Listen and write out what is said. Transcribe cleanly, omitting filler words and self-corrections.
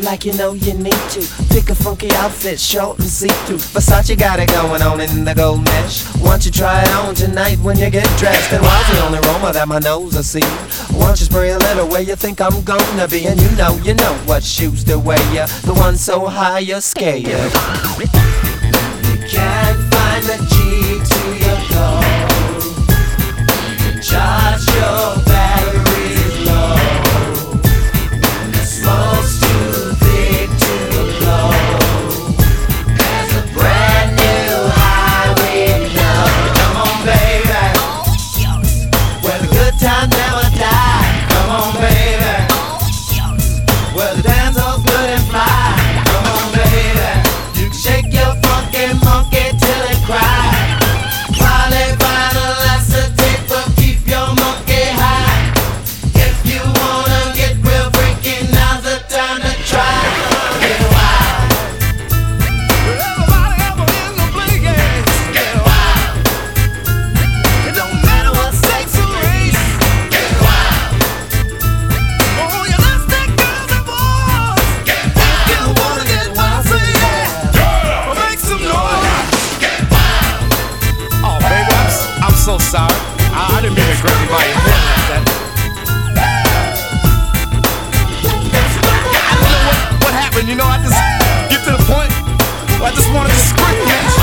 like you know you need to. Pick a funky outfit, short and see-through. Versace got it going on in the gold mesh. Why don't you try it on tonight when you get dressed? And why's the only aroma that my nose will see? Why don't you spray a little where you think I'm gonna be? And you know what shoes to wear. The one so high you're scared. You can't find the G to your goal. You can charge your batteries low. The smoke's too thick to blow. There's a brand new highway now. Come on, baby, where the good times never die. Come on, baby, where the dance hall's good and fly. Come on, baby, you can shake your funky monkey till it cries. Polyvinyl acetate will keep your monkey high. If you wanna get real freaky, now's the time to try. Get wild. Everybody ever in the place, yeah. Get wild. It don't matter what sex or race. Get wild. Oh, you lipstick girls and boys. Get wild. If you wanna get wild, say yeah. Or make some noise. Get wild. Oh, baby, I'm so sorry. I didn't mean to grab you by your hair like that. I don't know what happened, you know, I just get to the point where I just wanted to scream, man.